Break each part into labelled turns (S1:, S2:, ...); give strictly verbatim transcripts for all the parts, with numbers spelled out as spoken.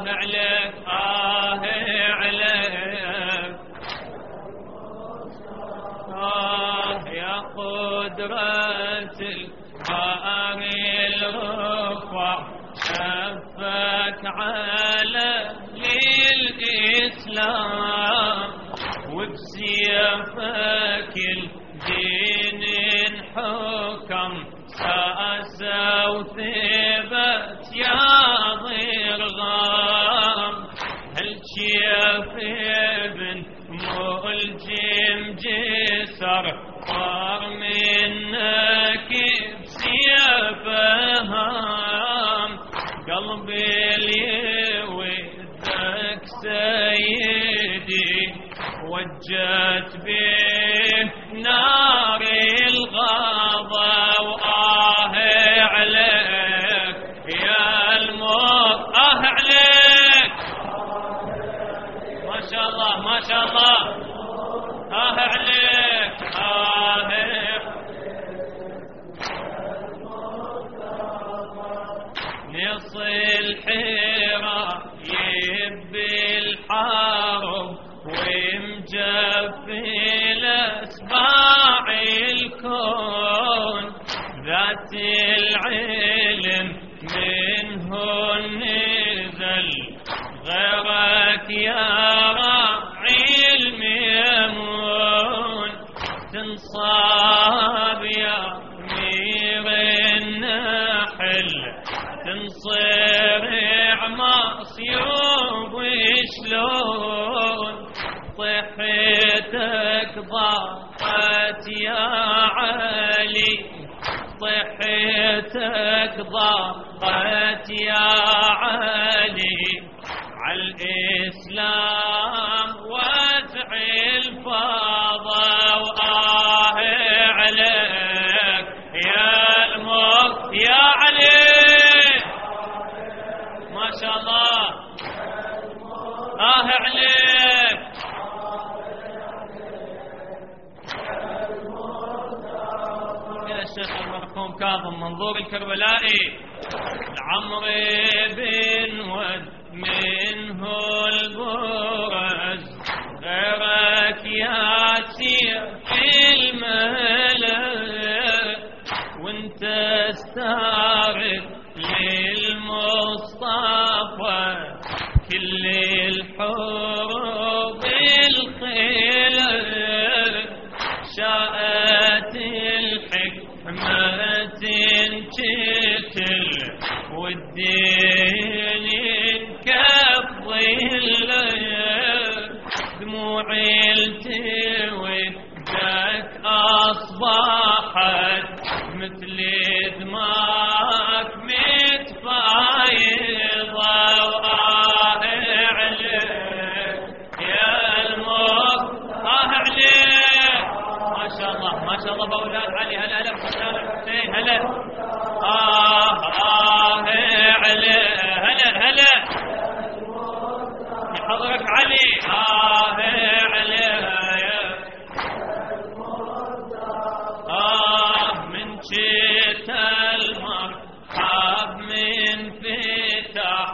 S1: آه عليك آه عليك آه يا قدرة الباري الرفع شفك على للإسلام وبسيفك الدين انحكم ساسا وثبت يا ضرغام هل شيف ابن ملجم جسر طار منك بسيفهم قلبي اللي ودك سيدي وجت به نار الغضب وآه عليك يا الموت آه عليك ما شاء الله ما شاء الله آه عليك آه نصل حيرة يبي الحرب ومجفل أسباع الكون ذات العلم منه نزل غيرك يا راعي الميمون تنصاب يا أمير النحل تنصرع مصيوب وشلون صحتك ضاقت يا علي صحتك ضاقت يا علي عالإسلام واسع الفاضة وآه عليك يا الموت يا علي ما شاء الله آه عليك إلى الشيخ المرحوم كاظم منظور الكربلائي لعمري بن ود منه البرز غيرك ياسير في الملك وانت استعرض للمصطفى كل الحروب الخيل شاءت الحكمة تنشتل والدين كالظل دموعي التودك أصبحت مثل دماك متفايضة وآه عليك يا الموت آه عليك ما شاء الله ما شاء الله بأولاد علي هلا هلا بأولاد الحسين هلا آه آه عليك هلا هلا حضرك علي آه عليك آه من جيت المرحب من فتح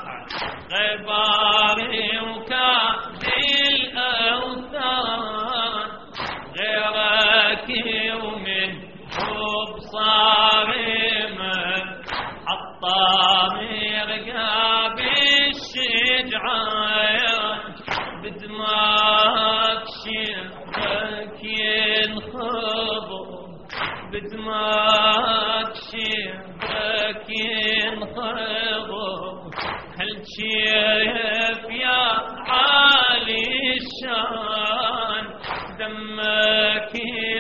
S1: غباري وكافي الأوثان غيرك ومن حب صارمة حطامي رقاب الشجعان بدماك شبك ينخضر بدماك شبك ينخضر هل شيف يا عالي الشان دمك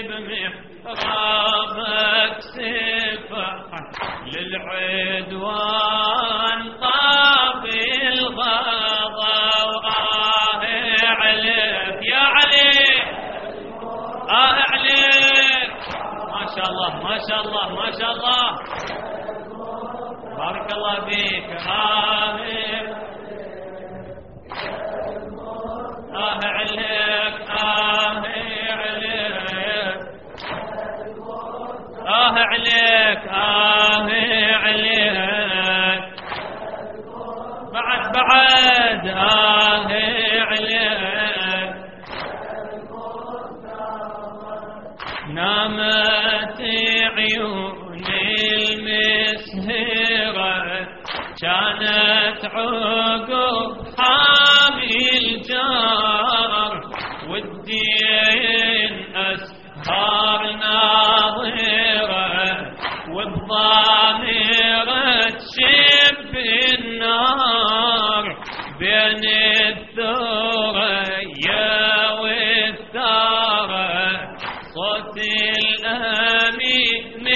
S1: بمحرابك سفح للعدوان طاب الغضب وآه عليك يا علي آه عليك ما شاء الله ما شاء الله ما شاء الله بارك الله فيك آمين آه عليك آه عليك آه عليك آه عليك بعد بعد بعد آه عليك نامت عيون المسهرة كانت عقب حامي الجار والدين أسهار ناظرة والضامرة تشب النار بين الثريا والثارة صوت الأمين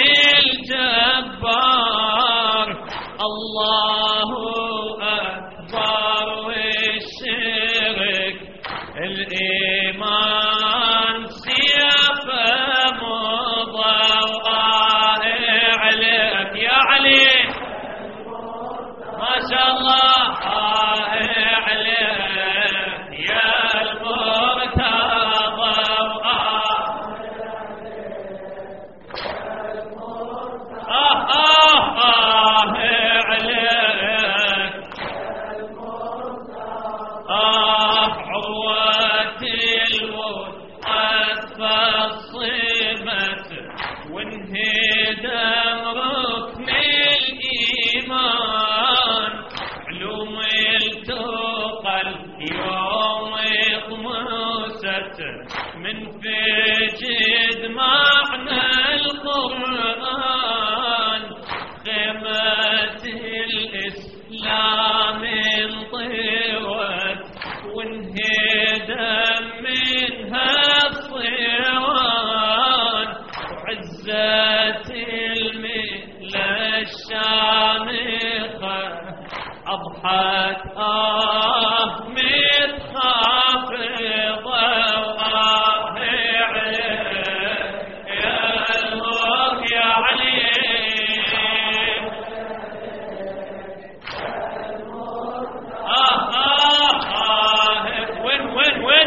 S1: الجبار الله أكبر والشرك الإيمان سيافه مضواه عليك يا علي ما شاء الله عليك يا المرتضى آه آه آه عليك آه عروة الوثقة فصمت وانهدم ركن الإيمان علوم التقى اليوم طمست من فجد معنى القرآن خيمة الإسلام انطوت وانهدم منها الصيوان وعزت الملة الشامخة أضحت آه متخافضة وآه يا الموت يا علي آه آه آه وين وين وين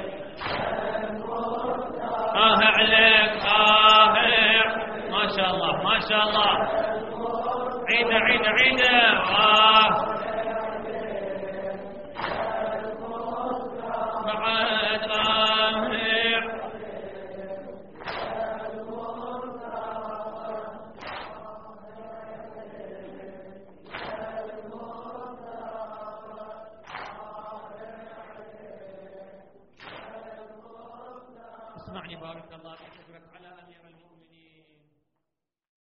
S1: آه عليك آه ما شاء الله ما شاء الله عيدة عيدة عيدة آه بعد آه اسمعني بارك الله فيك على أمير المؤمنين.